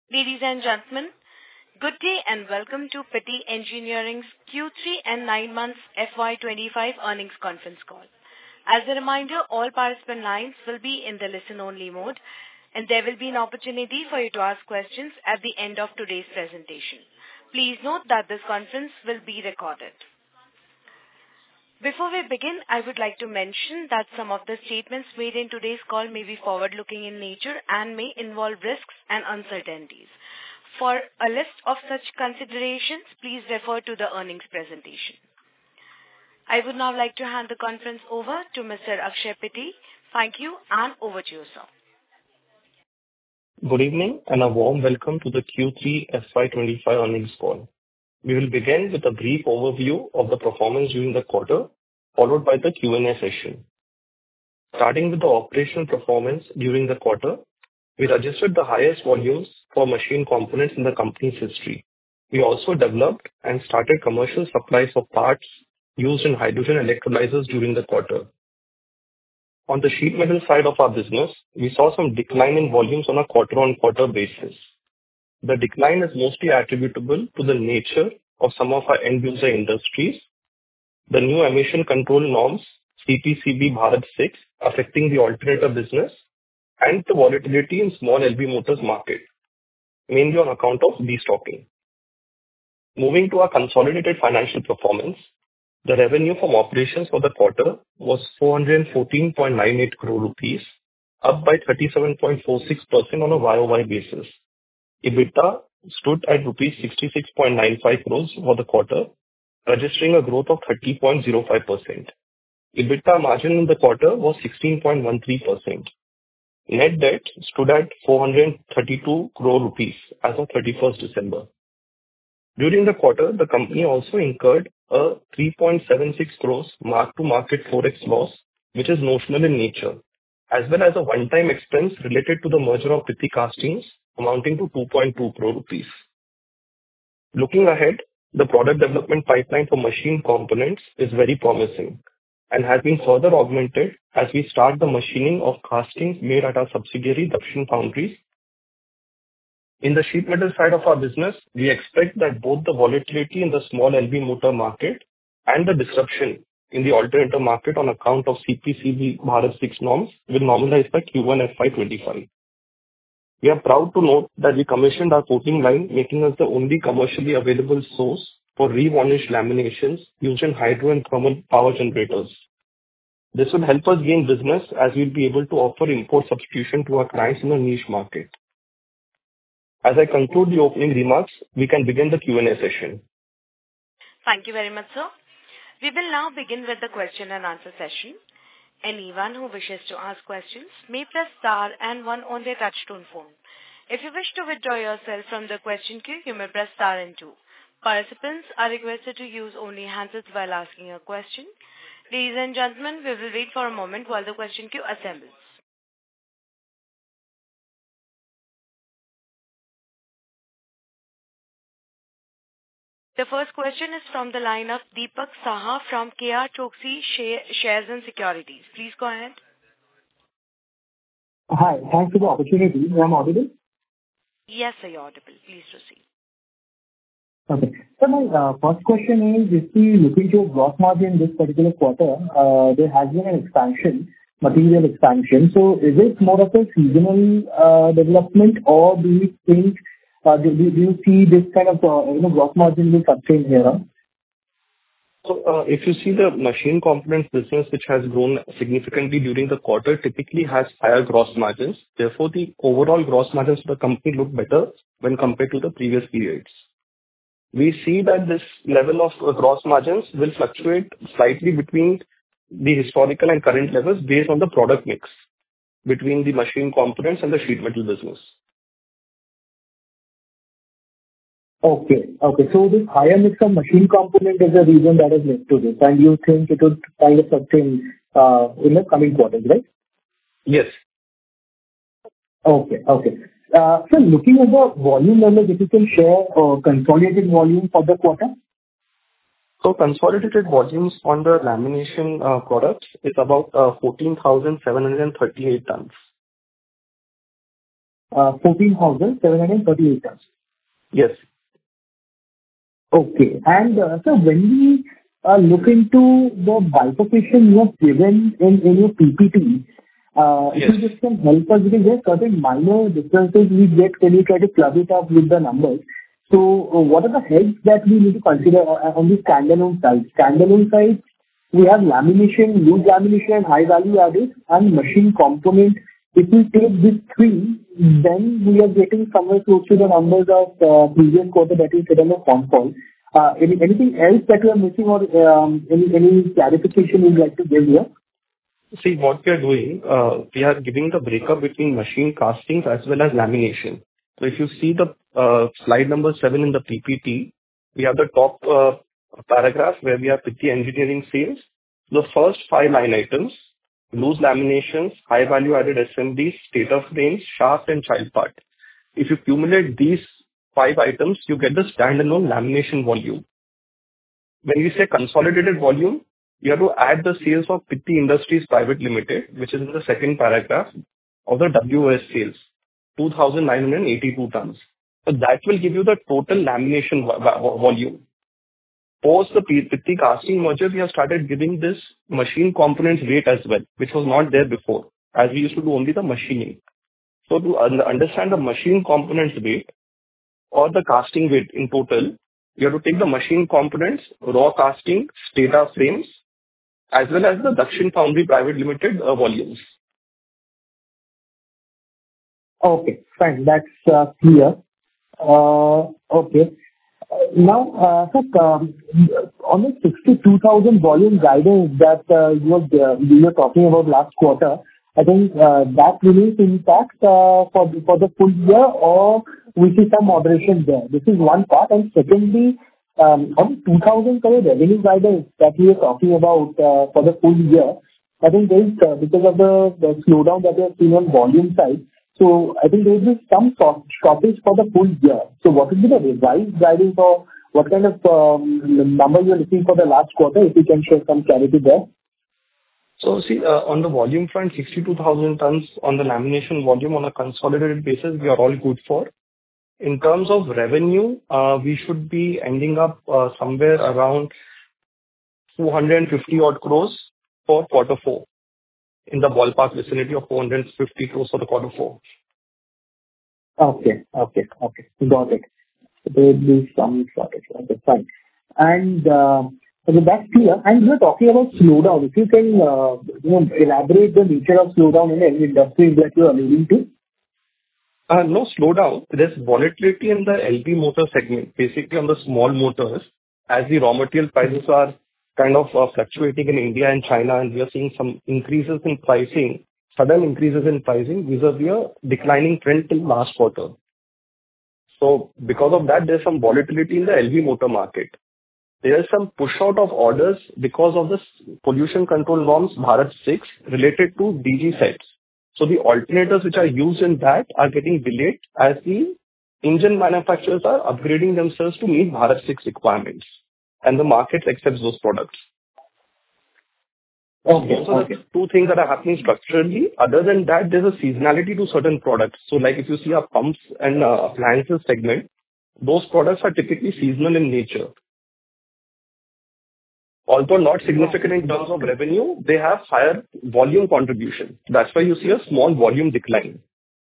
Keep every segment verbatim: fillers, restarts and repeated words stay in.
Ladies and gentlemen, good day and welcome to Pitti Engineering's Q three and nine months F Y twenty-five earnings conference call. As a reminder, all participant lines will be in the listen-only mode, and there will be an opportunity for you to ask questions at the end of today's presentation. Please note that this conference will be recorded. Before we begin, I would like to mention that some of the statements made in today's call may be forward-looking in nature and may involve risks and uncertainties. For a list of such considerations, please refer to the earnings presentation. I would now like to hand the conference over to Mister Akshay Pitti. Thank you, and over to you, sir. Good evening and a warm welcome to the Q three F Y twenty-five earnings call. We will begin with a brief overview of the performance during the quarter, followed by the Q and A session. Starting with the operational performance during the quarter, we registered the highest volumes for machine components in the company's history. We also developed and started commercial supplies of parts used in hydrogen electrolyzers during the quarter. On the sheet metal side of our business, we saw some decline in volumes on a quarter-on-quarter basis. The decline is mostly attributable to the nature of some of our end-user industries, the new emission control norms, C P C B Bharat six, affecting the alternator business, and the volatility in small L V motors market, mainly on account of destocking. Moving to our consolidated financial performance, the revenue from operations for the quarter was four hundred fourteen point nine eight crore rupees, up by thirty-seven point four six percent on a Y O Y basis. EBITDA stood at rupees sixty-six point nine five crores for the quarter, registering a growth of thirty point zero five percent. EBITDA margin in the quarter was sixteen point one three percent. Net debt stood at four hundred thirty-two crore rupees as of thirty-first December. During the quarter, the company also incurred a three point seven six crores mark-to-market forex loss, which is notional in nature, as well as a one-time expense related to the merger of Pitti Castings amounting to two point two crore rupees. Looking ahead, the product development pipeline for machine components is very promising and has been further augmented as we start the machining of castings made at our subsidiary Dakshin Foundries. In the sheet metal side of our business, we expect that both the volatility in the small L V motor market and the disruption in the alternator market on account of C P C B Bharat six norms will normalize by Q one F Y twenty-five. We are proud to note that we commissioned our coating line, making us the only commercially available source for re-varnished laminations used in hydro and thermal power generators. This will help us gain business as we'll be able to offer import substitution to our clients in a niche market. As I conclude the opening remarks, we can begin the Q and A session. Thank you very much, sir. We will now begin with the question and answer session. Anyone who wishes to ask questions may press star and one on their touchtone phone. If you wish to withdraw yourself from the question queue, you may press star and two. Participants are requested to use only handsets while asking a question. Ladies and gentlemen, we will wait for a moment while the question queue assembles. The first question is from the line of Deepak Saha from K R Choksey Shares and Securities. Please go ahead. Hi, thanks for the opportunity. Am I audible? Yes, sir, you're audible. Please proceed. Okay. So my uh, first question is, if we look into gross margin this particular quarter, uh, there has been an expansion, material expansion. So is it more of a seasonal uh, development, or do you think Uh, do, do you see this kind of uh, you know gross margin will sustain here on? So, uh, if you see the machine components business, which has grown significantly during the quarter, typically has higher gross margins. Therefore, the overall gross margins of the company look better when compared to the previous periods. We see that this level of uh, gross margins will fluctuate slightly between the historical and current levels based on the product mix between the machine components and the sheet metal business. Okay. Okay. So this higher mix of machine component is the reason that has led to this, and you think it would kind of sustain uh, in the coming quarters, right? Yes. Okay. Okay. Uh, so looking at the volume numbers, if you can share uh, consolidated volume for the quarter? So consolidated volumes on the lamination uh, products is about uh, fourteen thousand seven hundred thirty-eight tons. uh, fourteen thousand seven hundred thirty-eight tons. Yes. Okay. And uh, so when we uh, look into the bifurcation you have given in in your P P T, uh, if Yes. you just can help us, because there are certain minor differences we get when you try to club it up with the numbers. So uh, what are the heads that we need to consider uh, on the standalone side? Standalone side, we have lamination, loose lamination, high value added, and machine component. If we take these three, then we are getting somewhere close to the numbers of uh, previous quarter that you said on the phone call. Uh, any- Anything else that you are missing or um, any any clarification you'd like to give here? See, what we are doing, uh, we are giving the breakup between machine castings as well as lamination. So if you see the uh, slide number seven in the P P T, we have the top uh, paragraph where we have Pitti engineering sales. The first five line items, loose laminations, high value added assemblies, stator frames, shaft and child part. If you cumulate these five items, you get the standalone lamination volume. When we say consolidated volume, you have to add the sales of Pitti Industries Private Limited, which is in the second paragraph of the W O S sales, two thousand nine hundred eighty-two tons. So that will give you the total lamination vo- vo- volume. Post the P- Pitti casting merger, we have started giving this machine components rate as well, which was not there before, as we used to do only the machining. So to un- understand the machine components rate or the casting weight in total, you have to take the machine components, raw casting, stator frames, as well as the Dakshin Foundry Private Limited uh, volumes. Okay, fine. That's uh, clear. Uh, Okay. Uh, Now, uh, sir, um, on the sixty-two thousand volume guidance that uh, you were uh, you were talking about last quarter, I think uh, that remains intact uh, for the for the full year, or we see some moderation there? This is one part. And secondly, um, on the two thousand crore revenue guidance that we were talking about uh, for the full year, I think there is uh, because of the the slowdown that we have seen on volume side, so I think there will be some sort- stoppage for the full year. So what will be the revised guidance, or what kind of um, number you are looking for the last quarter, if you can share some clarity there? So see, uh, on the volume front, sixty-two thousand tons on the lamination volume on a consolidated basis, we are all good for. In terms of revenue, uh, we should be ending up uh, somewhere around two hundred fifty odd crores for quarter four, in the ballpark vicinity of four hundred fifty crores for the quarter four. Okay. Okay. Okay. Got it. There will be some shortage. Okay, fine. And uh, okay, that's clear. And you were talking about slowdown. If you can uh, you know, elaborate the nature of slowdown in any industry that you are alluding to? Uh, No slowdown. There's volatility in the L V motor segment, basically on the small motors, as the raw material prices are kind of uh, fluctuating in India and China, and we are seeing some increases in pricing, sudden increases in pricing vis-à-vis a declining trend till last quarter. So because of that, there's some volatility in the L V motor market. There is some push out of orders because of the s- pollution control norms Bharat six related to D G sets. So the alternators which are used in that are getting delayed as the engine manufacturers are upgrading themselves to meet Bharat six requirements, and the market accepts those products. Okay. Those are the Okay. two things that are happening structurally. Other than that, there's a seasonality to certain products. So like if you see our pumps and uh, appliances segment, those products are typically seasonal in nature. Although not significant in terms of revenue, they have higher volume contribution. That's why you see a small volume decline.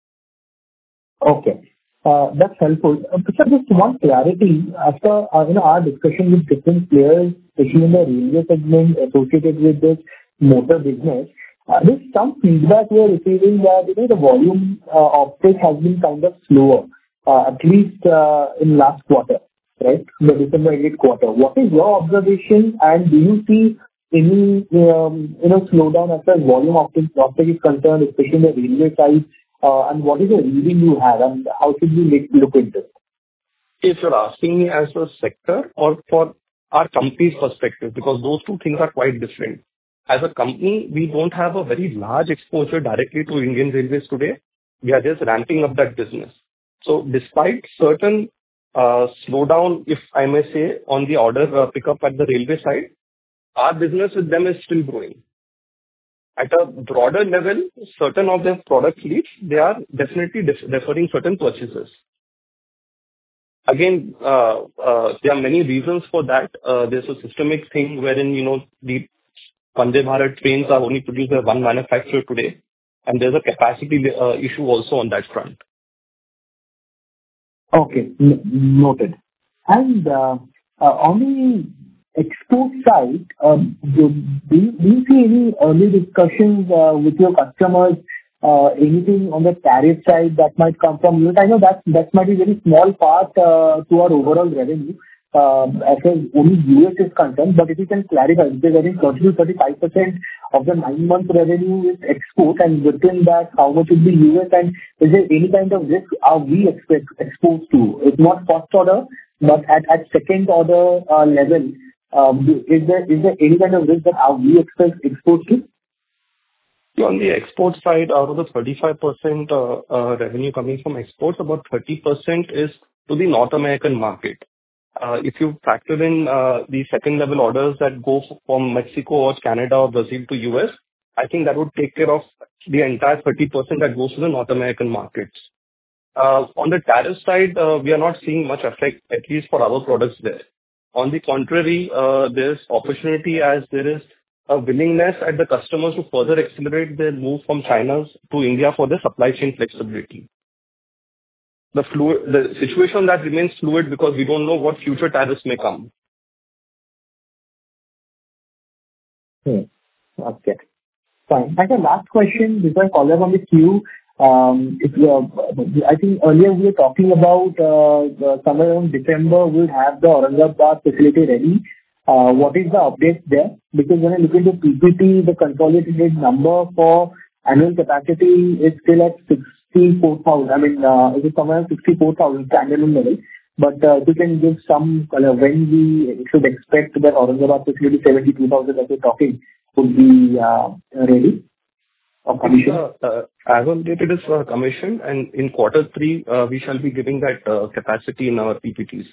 Okay. Uh, That's helpful. Uh, Sir, just one clarity. After uh, you know our discussion with different players, especially in the railway segment associated with this motor business, uh, there's some feedback we are receiving that you know the volume uh, uptake has been kind of slower, uh, at least uh, in last quarter, right? The December eighth quarter. What is your observation, and do you see any um, you know slowdown as far as volume uptake uptake is concerned, especially in the railway side? Uh, and what is the reading you have, and how should we make, look into it? If you're asking me as a sector or for our company's perspective, because those two things are quite different. As a company, we don't have a very large exposure directly to Indian Railways today. We are just ramping up that business. So despite certain uh, slowdown, if I may say, on the order uh, pickup at the railway side, our business with them is still growing. At a broader level, certain of their product fleets, they are definitely def- deferring certain purchases. Again, uh, uh, there are many reasons for that. Uh, There's a systemic thing wherein, you know, the Vande Bharat trains are only produced by one manufacturer today, and there's a capacity uh, issue also on that front. Okay. n- Noted. And uh, uh, on the export side, um, do do you do you see any early discussions uh, with your customers, uh, anything on the tariff side that might come from U S? I know that that might be a very small part uh, to our overall revenue, um, as far as only U S is concerned, but if you can clarify, because I think thirty to thirty-five percent of the nine-month revenue is export, and within that, how much would be U S, and is there any kind of risk are we expect exposed to? If not first order, but at at second order uh, level, um, do- is there is there any kind of risk that are we expect exposed to? On the export side, out of the thirty-five percent uh, uh, revenue coming from exports, about thirty percent is to the North American market. Uh, If you factor in uh, the second-level orders that go f- from Mexico or Canada or Brazil to U S, I think that would take care of the entire thirty percent that goes to the North American markets. Uh, On the tariff side, uh, we are not seeing much effect, at least for our products there. On the contrary, uh, there's opportunity as there is a willingness at the customers to further accelerate their move from China to India for their supply chain flexibility. The fluid, the situation that remains fluid because we don't know what future tariffs may come. Hmm. Okay. Fine. And the last question before I follow up on the queue, um, if you, uh, I think earlier we were talking about uh, the- somewhere around December, we'll have the Aurangabad facility ready. Uh, What is the update there? Because when I look into P P T, the consolidated number for annual capacity is still at sixty-four thousand. I mean, uh, it is somewhere around sixty-four thousand standalone level. But uh, if you can give some color when we should expect that Aurangabad facility seventy-two thousand that we're talking would be uh, ready or commissioned? Uh, uh, As on date, it is uh, commissioned, and in quarter three, uh, we shall be giving that uh, capacity in our P P Ts.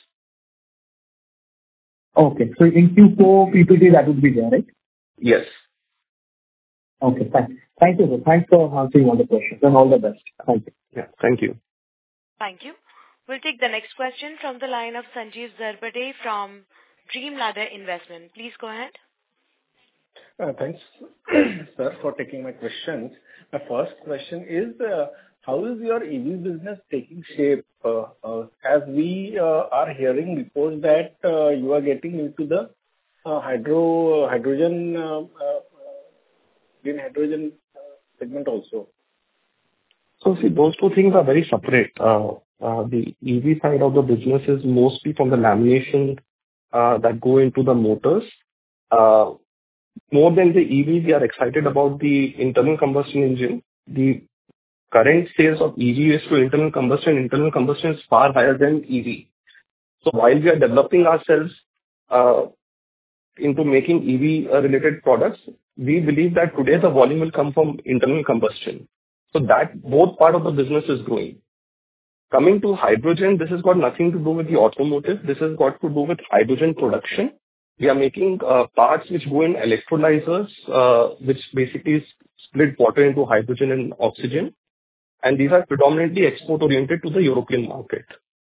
Okay. So in Q four P P T, that would be there, right? Yes. Okay. Thank thank you, sir. Thanks for answering all the questions, and all the best. Thank you. Yeah. Thank you. Thank you. We'll take the next question from the line of Sanjeev Zarbade from Dreamladder Investment. Please go ahead. Uh, Thanks, sir, for taking my questions. My first question is, uh, how is your E V business taking shape? Uh, uh, As we uh, are hearing reports that uh, you are getting into the uh, hydro hydrogen uh, uh, green hydrogen uh, segment also. So see, those two things are very separate. Uh, uh, The E V side of the business is mostly from the lamination uh, that go into the motors. Uh, More than the E V, we are excited about the internal combustion engine. The current sales of E V is to internal combustion. Internal combustion is far higher than E V. So while we are developing ourselves uh, into making E V-related products, we believe that today the volume will come from internal combustion. So that both part of the business is growing. Coming to hydrogen, this has got nothing to do with the automotive. This has got to do with hydrogen production. We are making uh, parts which go in electrolyzers, uh, which basically split water into hydrogen and oxygen. And these are predominantly export-oriented to the European market.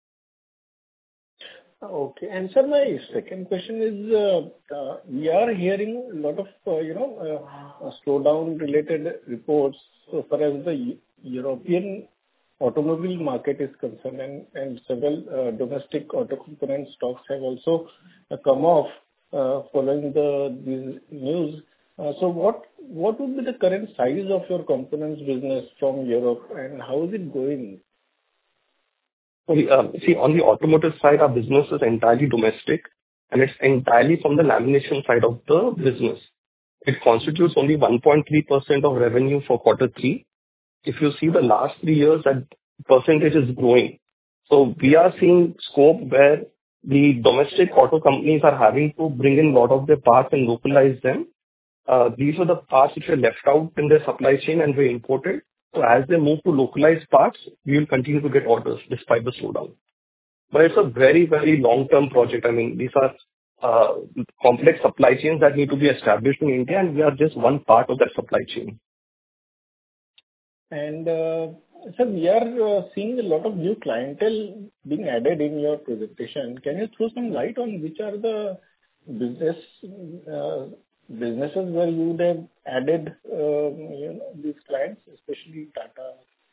Okay. And sir, my second question is, uh, uh, we are hearing a lot of, uh, you know, uh, uh, slowdown-related reports so far as the Eu- European automobile market is concerned, and, and several uh, domestic auto component stocks have also uh, come off uh, following the these news. Uh, so what what would be the current size of your components business from Europe, and how is it going? We, uh, See, on the automotive side, our business is entirely domestic, and it's entirely from the lamination side of the business. It constitutes only one point three percent of revenue for quarter three. If you see the last three years, that percentage is growing. So we are seeing scope where the domestic auto companies are having to bring in a lot of their parts and localize them. Uh, These are the parts which were left out in their supply chain and were imported. So as they move to localized parts, we will continue to get orders despite the slowdown. But it's a very, very long-term project. I mean, these are uh, complex supply chains that need to be established in India, and we are just one part of that supply chain. And uh, sir, we are uh, seeing a lot of new clientele being added in your presentation. Can you throw some light on which are the business uh, businesses where you would have added um, you know, these clients, especially Tata?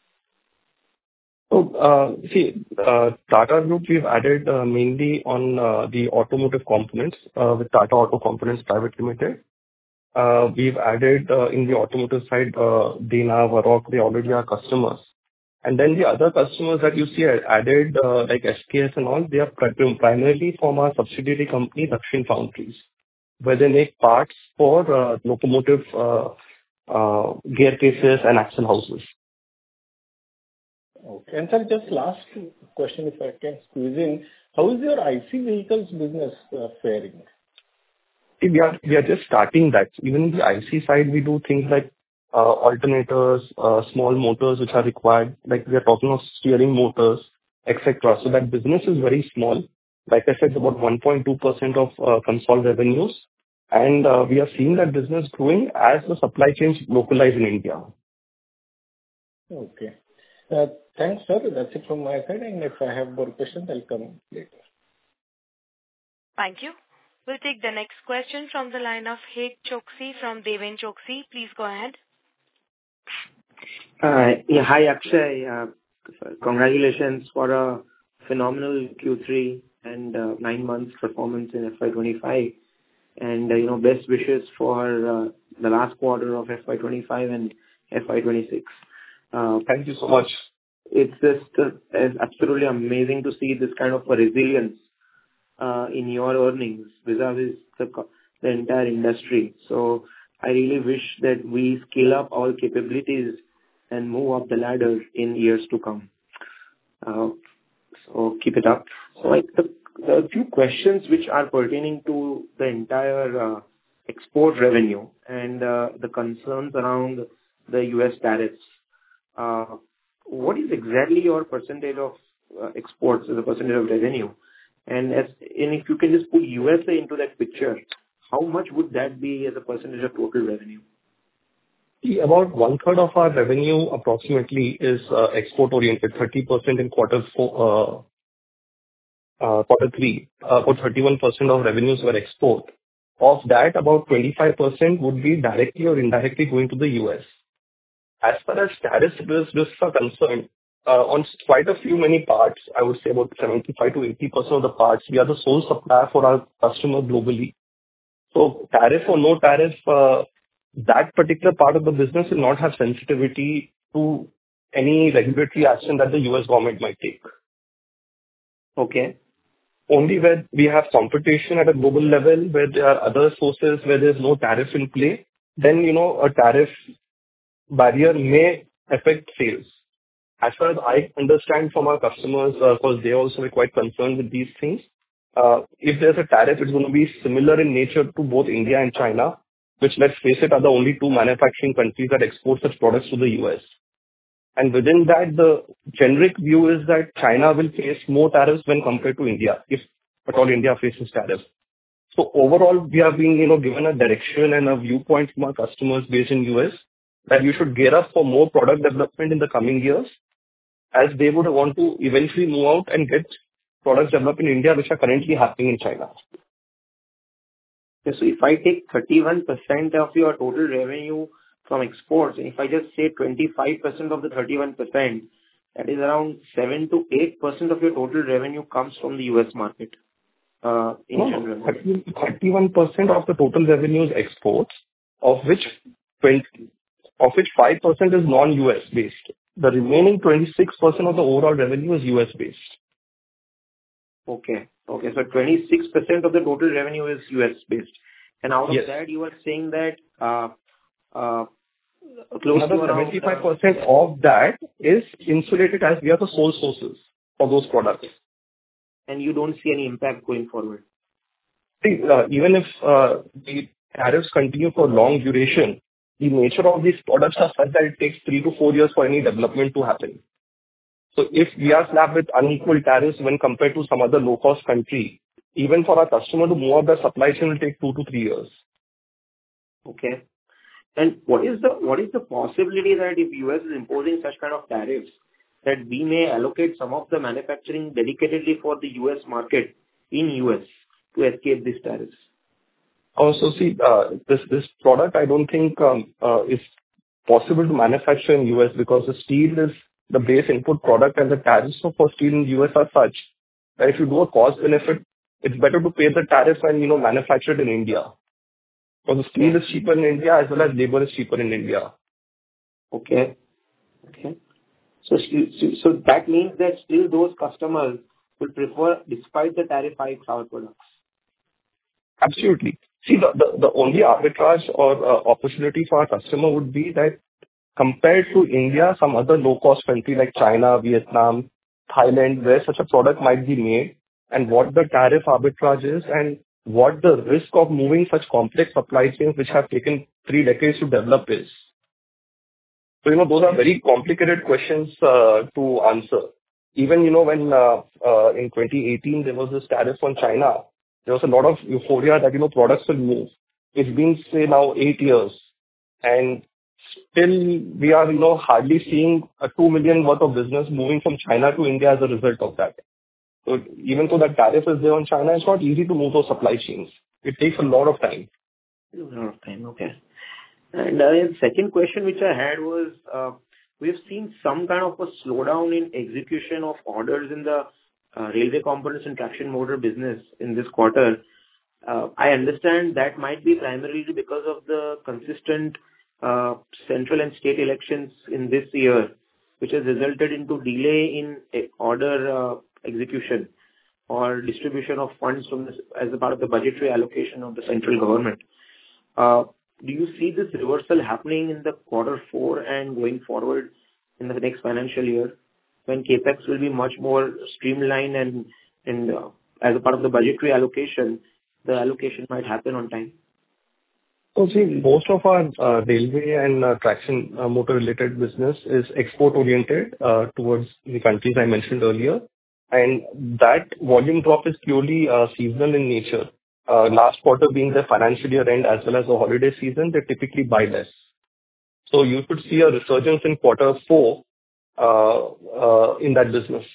So, uh, see, uh, Tata Group, we've added uh, mainly on uh, the automotive components uh, with Tata Auto Components Private Limited. Uh, We've added uh, in the automotive side, uh, Dana, Varroc, they already are customers. And then the other customers that you see are added, uh, like S K S and all, they are pri- primarily from our subsidiary company, Dakshin Foundries, where they make parts for uh, locomotive uh, uh, gear cases and axle houses. Okay. And sir, just last question, if I can squeeze in. How is your I C vehicles business uh, faring? See, We are we are just starting that. Even in the I C side, we do things like uh, alternators, uh, small motors which are required. Like we are talking of steering motors, et cetera. So that business is very small. Like I said, about one point two percent of uh, consolidated revenues, and uh, we are seeing that business growing as the supply chains localize in India. Okay. Uh, Thanks, sir. That's it from my side. And if I have more questions, I'll come later. Thank you. We'll take the next question from the line of Het Choksi from Deven Choksi. Please go ahead. Uh, yeah, hi, Akshay. Uh, congratulations for a phenomenal Q three and uh, nine months performance in F Y twenty-five. And, uh, you know, best wishes for uh, the last quarter of F Y twenty-five and F Y twenty-six. Uh, Thank you so much. It's just uh, it's absolutely amazing to see this kind of a resilience uh, in your earnings vis-a-vis the, co- the entire industry. So I really wish that we scale up our capabilities and move up the ladder in years to come. Uh, so keep it up. So like the, the few questions which are pertaining to the entire uh, export revenue and uh, the concerns around the U S tariffs. Uh, what is exactly your percentage of uh, exports as a percentage of revenue? And as and if you can just put U S A into that picture, how much would that be as a percentage of total revenue? See, about one third of our revenue approximately is uh, export oriented, thirty percent in quarter four, uh, uh, quarter three, uh, about thirty-one percent of revenues were export. Of that, about twenty-five percent would be directly or indirectly going to the U S. As far as tariff risks are concerned, uh, on quite a few many parts, I would say about seventy-five to eighty percent of the parts, we are the sole supplier for our customer globally. So tariff or no tariff, uh, that particular part of the business will not have sensitivity to any regulatory action that the U S government might take. Okay. Only where we have competition at a global level, where there are other sources where there's no tariff in play, then, you know, a tariff barrier may affect sales. As far as I understand from our customers, uh, because they also are quite concerned with these things, uh, if there's a tariff, it's going to be similar in nature to both India and China, which, let's face it, are the only two manufacturing countries that export such products to the U S. And within that, the generic view is that China will face more tariffs when compared to India, if at all India faces tariffs. So overall, we are being, you know, given a direction and a viewpoint from our customers based in U S that you should gear up for more product development in the coming years, as they would want to eventually move out and get products developed in India, which are currently happening in China. Okay, so if I take thirty-one percent of your total revenue from exports, and if I just say twenty-five percent of the thirty-one percent, that is around seven to eight percent of your total revenue comes from the U S market uh, in No, general. no, thirty-one percent of the total revenue is exports, of which twenty, of which five percent is non-U S based. The remaining twenty-six percent of the overall revenue is U S based. Okay. Okay. So twenty-six percent of the total revenue is U S based. And out of Yes. that, you are saying that uh, uh, close Another to around seventy-five percent of that is insulated, as we are the sole sources for those products. and you don't see any impact going forward. See, uh, even if uh, the tariffs continue for long duration, the nature of these products are such that it takes three to four years for any development to happen. So if we are slapped with unequal tariffs when compared to some other low-cost country, even for our customer to move up their supply chain will take two to three years. Okay. And what is the what is the possibility that if U S is imposing such kind of tariffs, that we may allocate some of the manufacturing dedicatedly for the U S market in U S to escape these tariffs? Also, see, uh, this this product I don't think um, uh, is possible to manufacture in U S because the steel is the base input product, and the tariffs for steel in U S are such that if you do a cost benefit, it's better to pay the tariff and you know manufacture it in India. Because the steel is cheaper in India as well as labor is cheaper in India. Okay. Okay. So, so so that means that still those customers will prefer, despite the tariff hikes, our products. Absolutely. See, the, the, the only arbitrage or uh, opportunity for our customer would be that compared to India, some other low-cost country like China, Vietnam, Thailand, where such a product might be made, and what the tariff arbitrage is, and what the risk of moving such complex supply chains which have taken three decades to develop is. So, you know, those are very complicated questions uh, to answer. Even, you know, when uh, uh, in twenty eighteen there was this tariff on China, there was a lot of euphoria that, you know, products will move. It's been, say, now eight years, and still we are, you know, hardly seeing a two million worth of business moving from China to India as a result of that. So even though that tariff is there on China, it's not easy to move those supply chains. It takes a lot of time. A lot of time, okay. And uh, the second question which I had was, uh, we've seen some kind of a slowdown in execution of orders in the uh, railway components and traction motor business in this quarter. Uh, I understand that might be primarily because of the consistent uh, central and state elections in this year, which has resulted into delay in uh, order uh, execution or distribution of funds from this as a part of the budgetary allocation of the central government. Uh, do you see this reversal happening in the quarter four and going forward in the next financial year, when CapEx will be much more streamlined and, and uh, as a part of the budgetary allocation, the allocation might happen on time? So see, most of our uh, railway and uh, traction uh, motor related business is export oriented uh, towards the countries I mentioned earlier. And that volume drop is purely uh, seasonal in nature. Uh, last quarter being the financial year end as well as the holiday season, they typically buy less. So you could see a resurgence in quarter four uh, uh, in that business.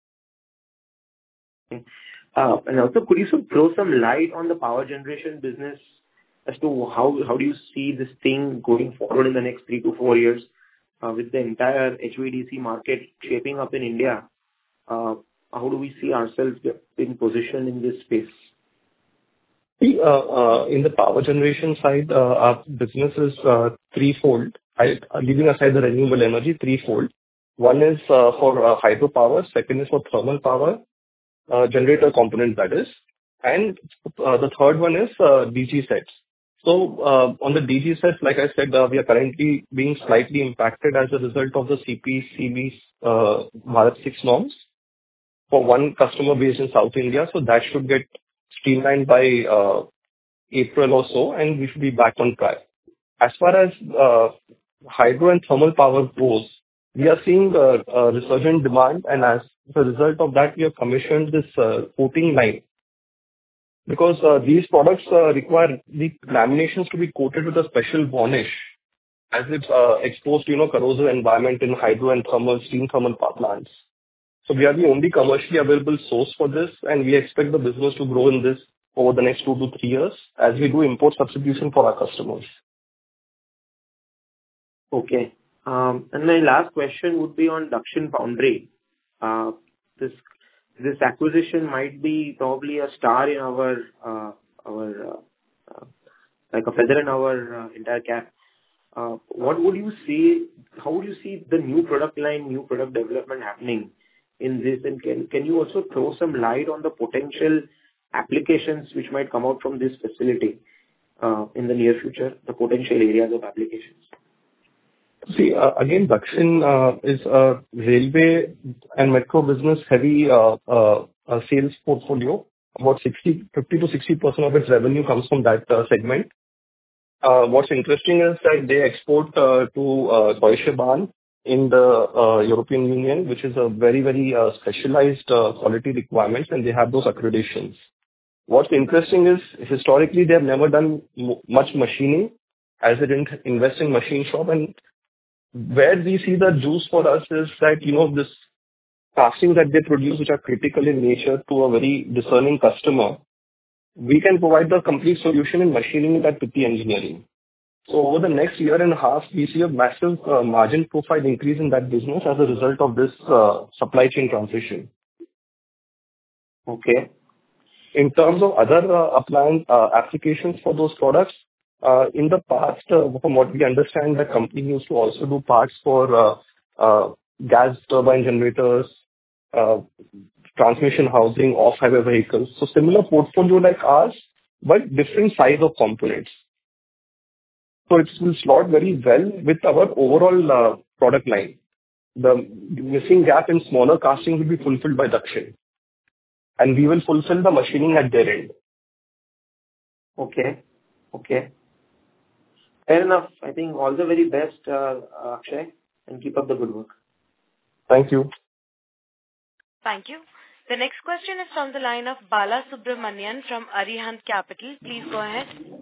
Uh, and also, could you throw some light on the power generation business as to how how do you see this thing going forward in the next three to four years uh, with the entire H V D C market shaping up in India? Uh, how do we see ourselves in position in this space? See, uh, uh, in the power generation side, uh, our business is uh, threefold. I, leaving aside the renewable energy, threefold. One is uh, for uh, hydropower, second is for thermal power, uh, generator component that is, and uh, the third one is uh, D G sets. So uh, on the D G sets, like I said, uh, we are currently being slightly impacted as a result of the C P C B uh, Bharat six norms for one customer based in South India. So that should get streamlined by uh, April or so, and we should be back on track. As far as uh, hydro and thermal power goes, we are seeing a, a resurgent demand, and as a result of that, we have commissioned this uh, coating line. Because uh, these products uh, require the laminations to be coated with a special varnish, as it's uh, exposed to, you know, corrosive environment in hydro and thermal, steam thermal power plants. So we are the only commercially available source for this, and we expect the business to grow in this over the next two to three years as we do import substitution for our customers. Okay. Um, and my last question would be on Dakshin Foundry. Uh, this this acquisition might be probably a star in our uh, our uh, uh, like a feather in our uh, entire cap. Uh, what would you see? How would you see the new product line, new product development happening in this? And can can you also throw some light on the potential applications which might come out from this facility uh, in the near future? The potential areas of applications. See, uh, again, Dakshin uh, is a railway and metro business heavy uh, uh, uh, sales portfolio. About sixty, fifty to sixty percent of its revenue comes from that uh, segment. Uh, what's interesting is that they export uh, to uh, Deutsche Bahn in the uh, European Union, which is a very, very uh, specialized uh, quality requirements, and they have those accreditations. What's interesting is historically they have never done m- much machining as they didn't invest in machine shop. And where we see the juice for us is that, you know, this castings that they produce, which are critical in nature to a very discerning customer, we can provide the complete solution in machining at Pitti Engineering. So over the next year and a half, we see a massive uh, margin profile increase in that business as a result of this uh, supply chain transition. Okay. In terms of other uh, appliance uh, applications for those products, uh, in the past, uh, from what we understand, the company used to also do parts for uh, uh, gas turbine generators, uh, transmission housing, off-highway vehicles. So similar portfolio like ours, but different size of components. So it will slot very well with our overall uh, product line. The missing gap in smaller castings will be fulfilled by Dakshin, and we will fulfill the machining at their end. Okay. Okay. Fair enough. I think all the very best, uh, Akshay, and keep up the good work. Thank you. Thank you. The next question is from the line of Bala Subramanian from Arihant Capital. Please go ahead.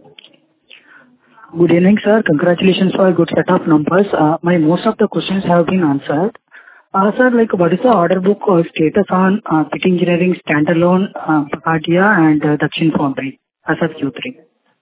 Good evening, sir. Congratulations for a good set of numbers. Uh, my most of the questions have been answered. Uh, sir, like what is the order book or status on uh, Pitti Engineering standalone, uh, Bagadia and uh, Dakshin Foundry as of Q three?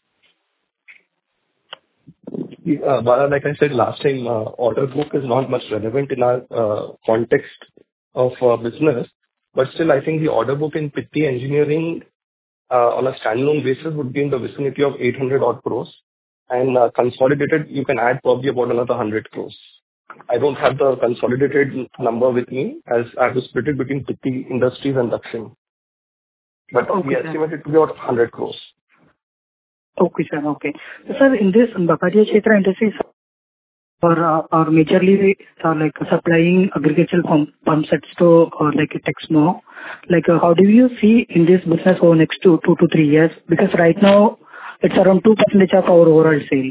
Uh, Bala, like I said last time, uh, order book is not much relevant in our uh, context of uh, business, but still I think the order book in Pitti Engineering uh, on a standalone basis would be in the vicinity of eight hundred odd crores, and uh, consolidated you can add probably about another one hundred crores. I don't have the consolidated number with me as I have to split it between Pitti Industries and Dakshin, but Okay, we sir. estimate it to be about one hundred crores. Okay, sir. Okay. So, sir, in this Bagadia Kshetra Industries, or uh, or majorly uh, like supplying agricultural pump, pump sets to or like Texmo, like uh, how do you see in this business over next two two to three years? Because right now it's around two percent of our overall sales.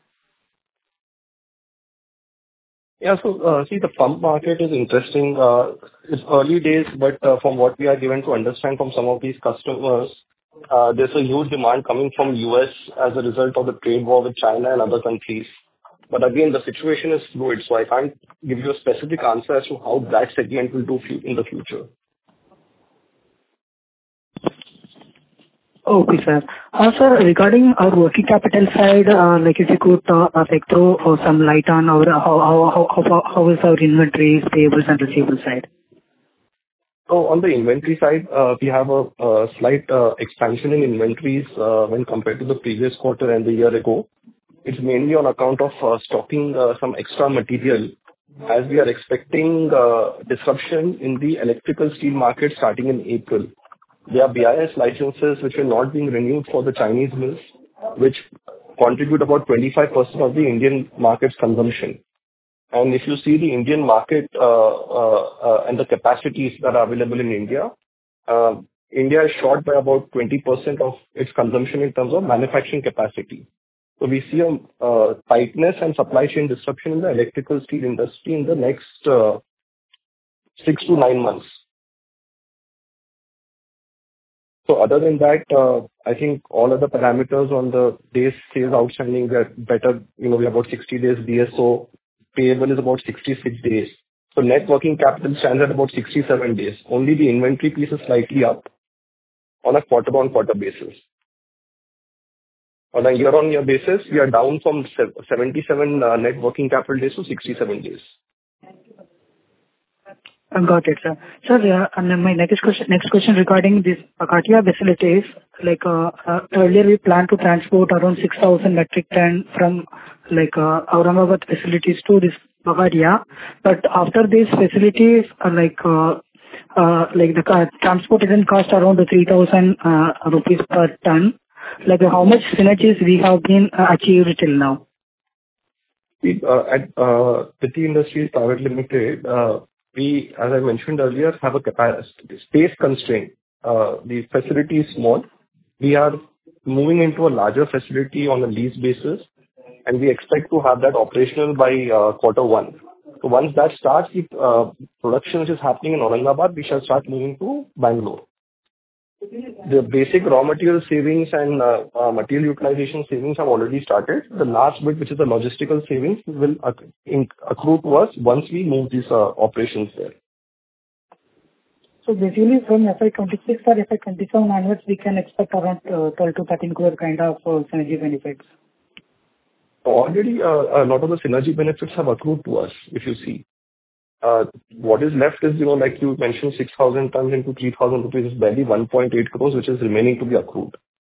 Yeah. So, uh, see, the pump market is interesting. Uh, It's early days, but uh, from what we are given to understand from some of these customers, uh, there's a huge demand coming from U S as a result of the trade war with China and other countries. But again, the situation is fluid, so I can't give you a specific answer as to how that segment will do fu- in the future. Okay, sir. Uh, Sir, regarding our working capital side, uh, like if you could uh, uh, like throw uh, some light on our how how how how how is our inventories, payables and receivables side? So on the inventory side, uh, we have a a slight uh, expansion in inventories uh, when compared to the previous quarter and the year ago. It's mainly on account of uh, stocking uh, some extra material, as we are expecting uh, disruption in the electrical steel market starting in April. There are B I S licenses which are not being renewed for the Chinese mills, which contribute about twenty-five percent of the Indian market's consumption. And if you see the Indian market uh, uh, uh, and the capacities that are available in India, uh, India is short by about twenty percent of its consumption in terms of manufacturing capacity. So we see a uh, tightness and supply chain disruption in the electrical steel industry in the next uh, six to nine months. So other than that, uh, I think all other parameters on the days sales outstanding, they're better. You know, we have about sixty days D S O. Payable is about sixty-six days. So net working capital stands at about sixty-seven days. Only the inventory piece is slightly up on a quarter-on-quarter basis. On a year-on-year basis, we are down from sev- seventy-seven uh, net working capital days to sixty-seven days. I got it, sir. Sir, uh, and then my next question, next question regarding this Bagadia facilities, like, uh, uh, earlier we planned to transport around six thousand metric ton from, like, uh, Aurangabad facilities to this Bagadia. But after these facilities, uh, like, uh, uh, like the car, transportation cost around three thousand uh, rupees per ton. Like, uh, how much synergies we have been uh, achieved till now? We, uh, At uh, Pitti Industries Private Limited, uh, we, as I mentioned earlier, have a capacity space constraint. Uh, The facility is small. We are moving into a larger facility on a lease basis, and we expect to have that operational by uh, quarter one. So once that starts, the uh, production which is happening in Aurangabad, we shall start moving to Bangalore. The basic raw material savings and uh, uh, material utilization savings have already started. The last bit, which is the logistical savings, will acc- in- accrue to us once we move these uh, operations there. So basically, from F Y twenty-six or F Y twenty-seven onwards, we can expect around uh, twelve to thirteen crore kind of uh, synergy benefits. Already, uh, a lot of the synergy benefits have accrued to us, if you see. Uh, What is left is, you know, like you mentioned, six thousand tons into three thousand rupees is barely one point eight crores, which is remaining to be accrued.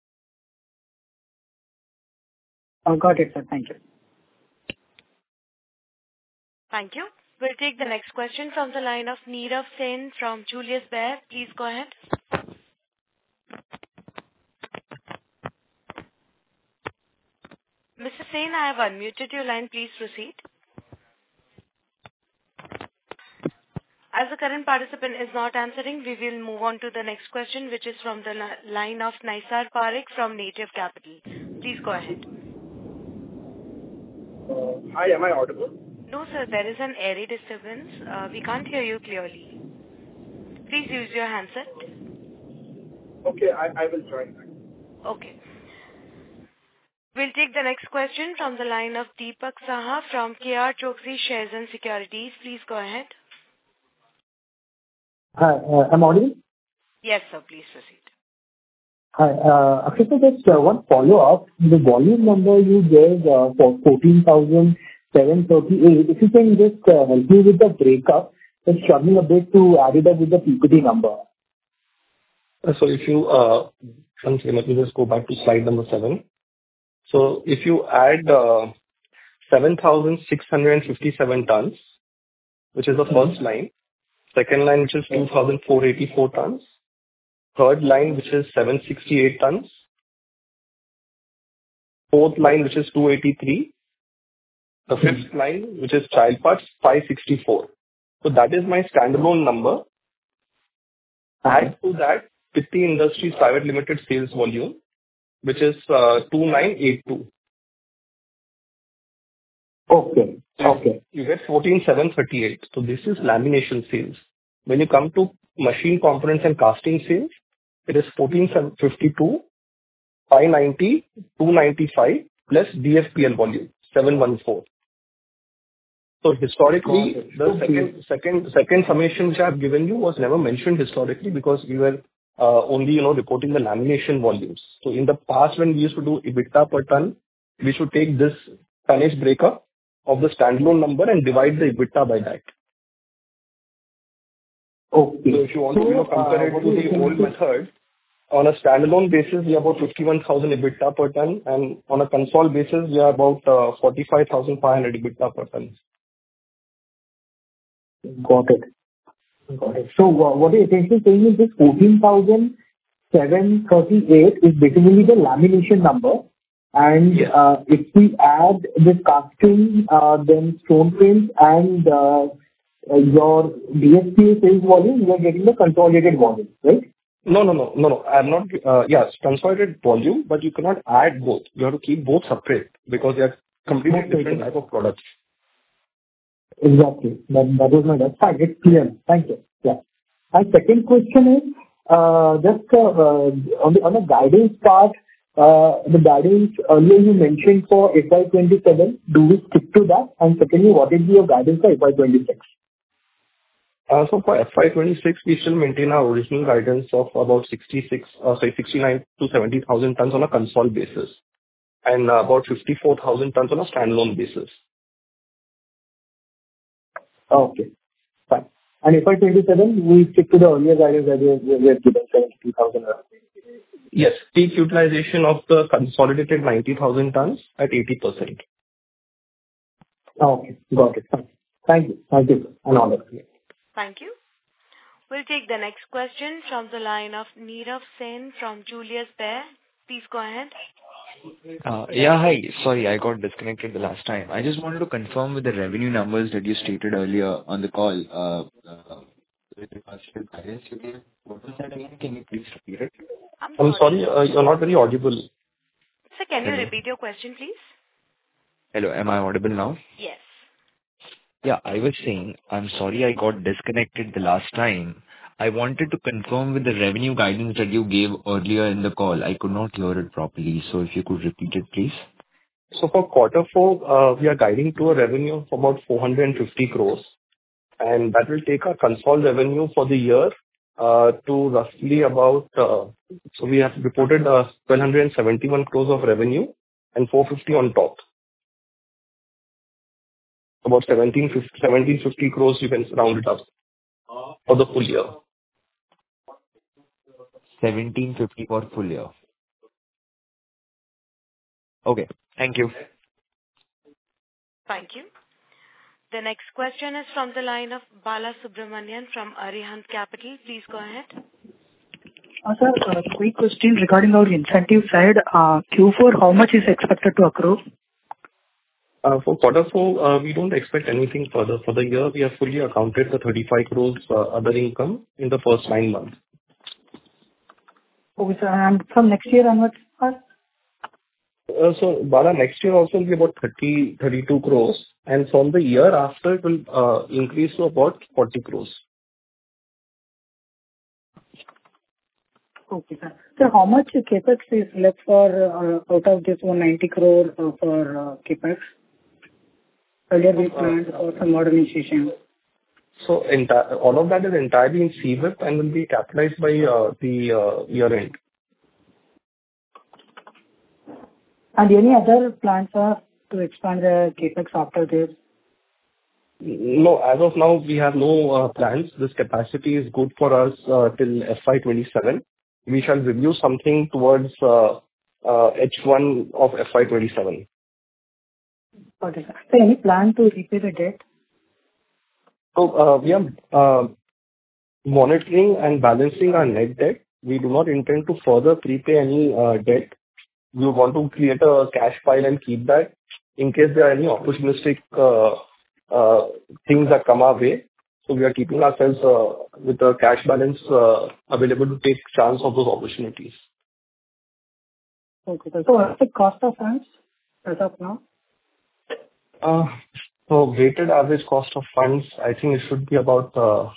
Uh, Got it, sir. Thank you. Thank you. We'll take the next question from the line of Nirav Sen from Julius Baer. Please go ahead. Mister Sen, I have unmuted your line. Please proceed. As the current participant is not answering, we will move on to the next question, which is from the li- line of Naisar Parekh from Native Capital. Please go ahead. Uh, Hi, am I audible? No, sir, there is an airy disturbance. Uh, we can't hear you clearly. Please use your handset. Okay, I I will join back. Okay. We'll take the next question from the line of Deepak Saha from K R Choksey Shares and Securities. Please go ahead. Hi, uh, I'm audible? Yes, sir, please proceed. Hi, uh, Akshay, sir, just uh, one follow-up. The volume number you gave uh, for fourteen thousand seven hundred thirty-eight, if you can just uh, help me with the breakup. I'm struggling a bit to add it up with the P P T number. Uh, So if you, uh, one second, let me just go back to slide number seven. So if you add uh, seven thousand six hundred fifty-seven tons, which is the first line, second line, which is two thousand four hundred eighty-four tons, third line, which is seven hundred sixty-eight tons, fourth line, which is two hundred eighty-three, the fifth line, which is child parts, five hundred sixty-four. So that is my standalone number. Add to that Pitti Industries Private Limited sales volume, which is uh, two thousand nine hundred eighty-two. Okay. Okay. You get fourteen thousand seven hundred thirty-eight. So this is lamination sales. When you come to machine components and casting sales, it is fourteen thousand seven hundred fifty-two, five hundred ninety, two hundred ninety-five plus D F P L volume, seven hundred fourteen. So historically, the second second second summation which I have given you was never mentioned historically because we were uh, only, you know, reporting the lamination volumes. So in the past, when we used to do EBITDA per ton, we should take this tonnage breakup of the standalone number and divide the EBITDA by that. Okay. So if you want to, you know, compare uh, it to the old method, on a standalone basis, we are about fifty-one thousand EBITDA per ton, and on a consol basis, we are about uh, forty-five thousand five hundred EBITDA per ton. Got it. Got it. So wha- what you're essentially saying is this fourteen thousand seven hundred thirty-eight is basically the lamination number. And Yes. uh, if we add the casting, uh, then stone prints and uh, uh, your D S P A sales volume, you are getting the consolidated volume, right? No, no, no, no, no. I'm not. Uh, yes, consolidated volume, but you cannot add both. You have to keep both separate because they are completely Okay. different type of products. Exactly. That that was my that's fine. It's clear. Thank you. Yeah. My second question is uh, just uh, uh, on the on the guidance part, uh, the guidance earlier you mentioned for F Y twenty-seven, do we stick to that? And secondly, what is your guidance for F Y twenty-six? Uh, so for F Y twenty-six, we still maintain our original guidance of about sixty-six, uh, sorry, sixty-nine to seventy thousand tons on a consol basis, and uh, about fifty-four thousand tons on a standalone basis. Okay, fine. And F Y twenty-seven, we stick to the earlier guidance that we have we have given seventy-two thousand. Yes, peak utilization of the consolidated ninety thousand tons at eighty percent. Okay, got it. Fine. Thank you. Thank you, sir, and all that. Thank you. We'll take the next question from the line of Nirav Sen from Julius Baer. Please go ahead. Uh, Yeah, hi. Sorry, I got disconnected the last time. I just wanted to confirm with the revenue numbers that you stated earlier on the call. uh, uh, With regards to the guidance you gave. What was that again? Can you please repeat it? I'm I'm sorry. sorry, uh, you're not very audible. Sir, can you Hello. repeat your question, please? Hello, am I audible now? Yes. Yeah, I was saying, I'm sorry I got disconnected the last time. I wanted to confirm with the revenue guidance that you gave earlier in the call. I could not hear it properly, so if you could repeat it, please. So for quarter four, uh, we are guiding to a revenue of about four hundred fifty crores, and that will take our consolidated revenue for the year uh, to roughly about, uh, so we have reported uh, one thousand two hundred seventy-one crores of revenue and four hundred fifty on top. About seventeen fifty crores, you can round it up for the full year. seventeen fifty for full year. Okay. Thank you. Thank you. The next question is from the line of Bala Subramanian from Arihant Capital. Please go ahead. Uh, Sir, uh, quick question regarding our incentive side. Uh, Q four, how much is expected to accrue? Uh, For quarter four, uh, we don't expect anything further. For the year, we have fully accounted the thirty-five crores uh, other income in the first nine months. Okay, sir. And from next year onwards, sir? Uh, So, Bala, next year also will be about thirty, thirty-two crores, and from the year after, it will uh, increase to about forty crores. Okay, sir. Sir, how much CapEx is left for uh, out of this one hundred ninety crore uh, for uh, CapEx? Earlier we planned for some modernization. So enti- all of that is entirely in C W I P and will be capitalized by uh, the uh, year end. And any other plans, sir, to expand the CapEx after this? No, as of now, we have no uh, plans. This capacity is good for us uh, till F Y twenty-seven. We shall review something towards uh, uh, H one of F Y twenty-seven. Okay, sir. So any plan to repay the debt? So uh, we are uh, monitoring and balancing our net debt. We do not intend to further prepay any uh, debt. We want to create a cash pile and keep that in case there are any opportunistic uh, uh, things that come our way. So we are keeping ourselves uh, with a cash balance uh, available to take chance of those opportunities. Okay, sir. So what's the cost of funds as of now? Uh, so weighted average cost of funds, I think it should be about uh,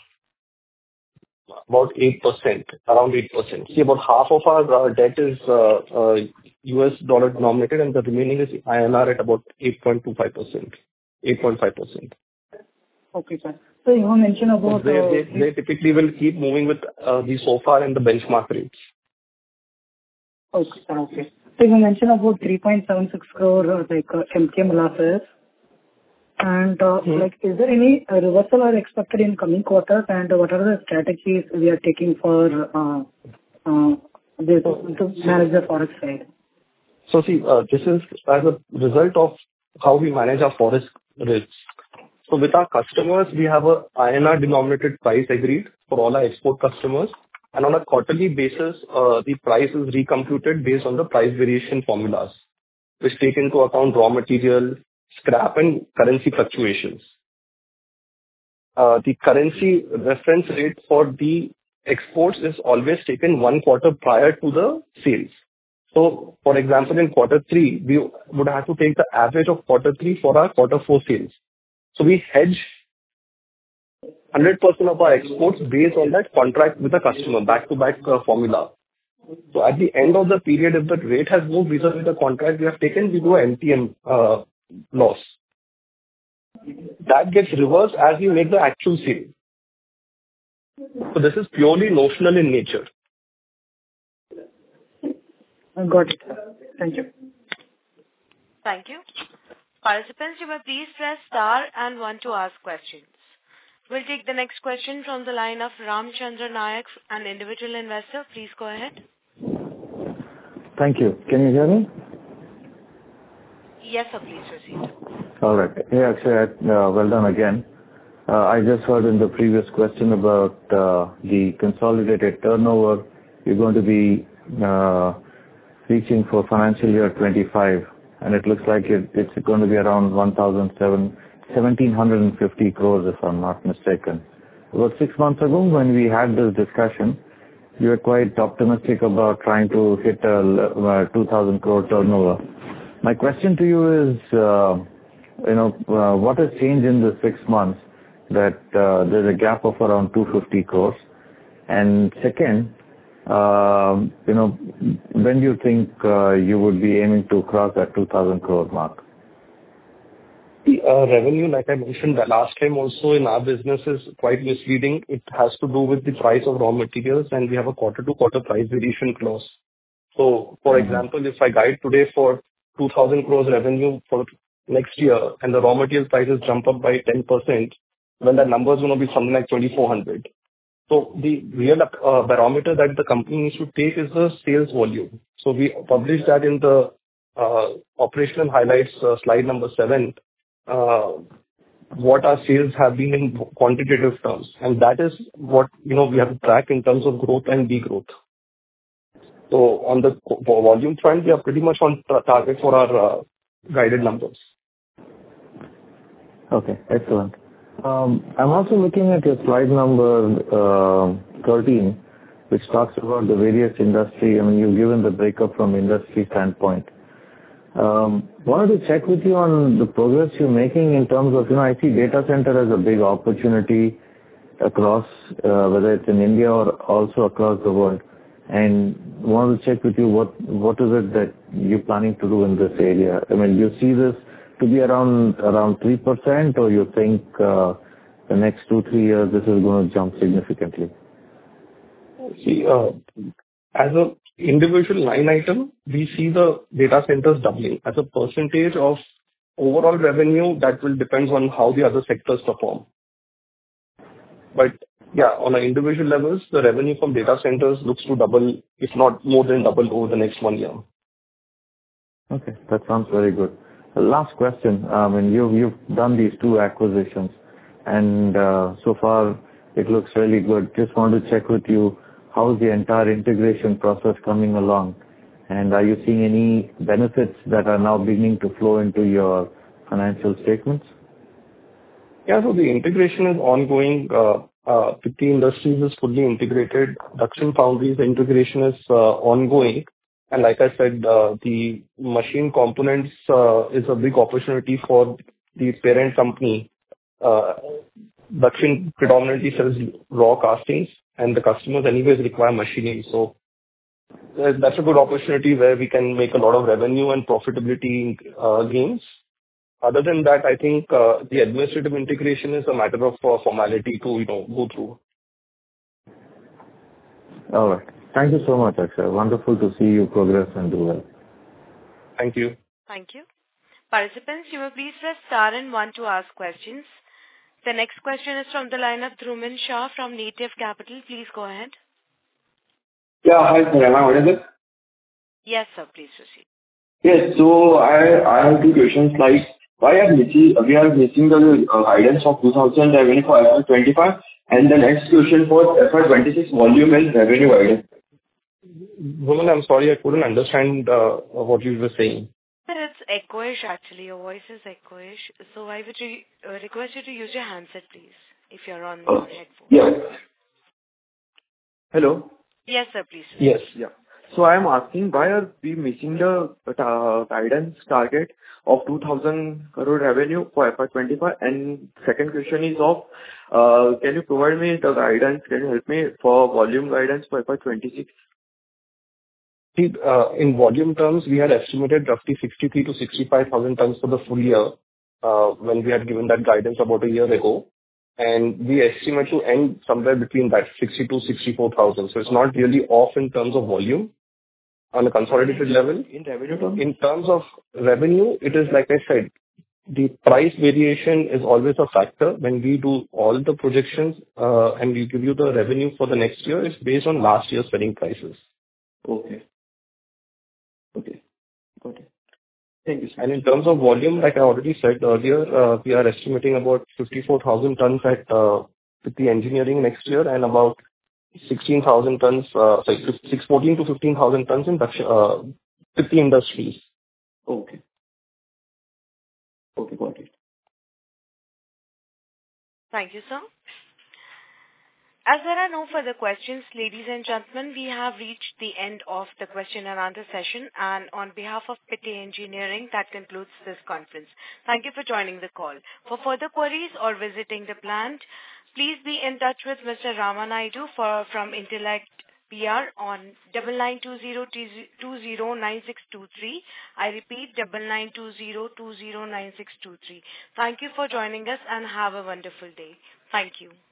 about eight percent, around eight percent. See, about half of our uh, debt is uh, uh, U S dollar denominated, and the remaining is I N R at about eight point two five percent, eight point five percent. Okay, sir. So you mentioned about... They, uh, they, they typically will keep moving with uh, the SOFR and the benchmark rates. Okay, sir. Okay. So you mentioned about three point seven six crore uh, like uh, M T M losses. And uh, Hmm. like, is there any uh, reversal are expected in coming quarters? And what are the strategies we are taking for uh, uh, this to manage the forex side? So see, uh, this is as a result of how we manage our forex risks. So with our customers, we have a I N R denominated price agreed for all our export customers. And on a quarterly basis, uh, the price is recomputed based on the price variation formulas, which take into account raw material, scrap, and currency fluctuations. Uh, the currency reference rate for the exports is always taken one quarter prior to the sales. So, for example, in quarter three, we would have to take the average of quarter three for our quarter four sales. So we hedge one hundred percent of our exports based on that contract with the customer, back-to-back uh, formula. So at the end of the period, if the rate has moved vis-a-vis the contract we have taken, we do a M T M uh, loss. That gets reversed as we make the actual sale. So this is purely notional in nature. I got it. Thank you. Thank you. Participants, you may please press star and one to ask questions. We'll take the next question from the line of Ramchandra Nayak, an individual investor. Please go ahead. Thank you. Can you hear me? Yes, sir, please proceed. All right. Yeah, actually, uh, well done again. Uh, I just heard in the previous question about uh, the consolidated turnover. You're going to be uh, reaching for financial year twenty-five, and it looks like it, it's going to be around one thousand seven seventeen fifty crores, if I'm not mistaken. About six months ago, when we had this discussion, you were quite optimistic about trying to hit a uh, two thousand crore turnover. My question to you is, uh, you know, uh, what has changed in the six months that uh, there's a gap of around two hundred fifty crores? And second, um, you know, when do you think uh, you would be aiming to cross that two thousand crore mark? The uh, revenue, like I mentioned the last time also in our business, is quite misleading. It has to do with the price of raw materials, and we have a quarter-to-quarter price variation clause. So, for Mhm. example, if I guide today for two thousand crores revenue for next year and the raw material prices jump up by ten percent, well, that number is going to be something like twenty-four hundred. So the real uh, barometer that the company needs to take is the sales volume. So we published that in the uh, operational highlights, uh, slide number seven, uh, what our sales have been in quantitative terms. And that is what, you know, we have to track in terms of growth and degrowth. So on the co- for volume front, we are pretty much on tra- target for our uh, guided numbers. Okay, excellent. Um, I'm also looking at your slide number uh, thirteen, which talks about the various industry. I mean, you've given the breakup from industry standpoint. Um, wanted to check with you on the progress you're making in terms of, you know, I see data center as a big opportunity across, uh, whether it's in India or also across the world. And wanted to check with you what what is it that you're planning to do in this area? I mean, you see this to be around around three percent, or you think uh, the next two, three years this is going to jump significantly? See, uh, as a individual line item, we see the data centers doubling. As a percentage of overall revenue, that will depend on how the other sectors perform. But yeah, on an individual levels, the revenue from data centers looks to double, if not more than double over the next one year. Okay, that sounds very good. The last question. I mean, you've you've done these two acquisitions, and uh, so far it looks really good. Just want to check with you, how is the entire integration process coming along? And are you seeing any benefits that are now beginning to flow into your financial statements? Yeah, so the integration is ongoing. Uh, uh, Pitti Industries is fully integrated. Dakshin Foundries, the integration is uh, ongoing. And like I said, uh, the machine components uh, is a big opportunity for the parent company. Uh, Dakshin predominantly sells raw castings, and the customers anyways require machining. So uh, that's a good opportunity where we can make a lot of revenue and profitability uh, gains. Other than that, I think uh, the administrative integration is a matter of uh, formality to, you know, go through. All right. Thank you so much, Akshay. Wonderful to see you progress and do well. Thank you. Thank you. Participants, you may please press star and one to ask questions. The next question is from the line of Dhrumin Shah from Native Capital. Please go ahead. Yeah, hi, sir. Am I audible? Yes, sir. Please proceed. Yes. So I I have two questions. Like, why are missing, we are missing the uh, guidance of two thousand revenue for F Y twenty-five, and the next question for F Y twenty-six volume and revenue guidance. Woman, I'm sorry, I couldn't understand uh, what you were saying. Sir, it's echoish actually. Your voice is echoish. So I would re- uh, request you to use your handset, please, if you're on Uh, headphones. yeah. Hello. Yes, sir. Please. Yes. Yeah. So I am asking, why are we missing the uh, guidance target of two thousand crore revenue for F Y twenty-five? And second question is of, uh, can you provide me the guidance, can you help me for volume guidance for F Y twenty-six? See, uh, in volume terms, we had estimated roughly sixty-three to sixty-five thousand tons for the full year uh, when we had given that guidance about a year ago. And we estimate to end somewhere between that sixty-two to sixty-four thousand. So it's not really off in terms of volume on a consolidated level. In revenue terms? In terms of revenue, it is like I said, the price variation is always a factor. When we do all the projections uh, and we give you the revenue for the next year, it's based on last year's selling prices. Okay. Okay. Got it. Thank you, sir. And in terms of volume, like I already said earlier, uh, we are estimating about fifty-four thousand tons at uh, Pitti Engineering next year and about sixteen thousand tons, uh, sorry, six, fourteen to fifteen thousand tons in Daksh- uh, Pitti Industries. Okay. Okay, got it. Thank you, sir. As there are no further questions, ladies and gentlemen, we have reached the end of the question and answer session, and on behalf of Pitti Engineering, that concludes this conference. Thank you for joining the call. For further queries or visiting the plant, Please be in touch with Mister Ramanaidu for, from Intellect P R on double nine two zero two zero nine six two three. I repeat, double nine two zero two zero nine six two three. Thank you for joining us and have a wonderful day. Thank you.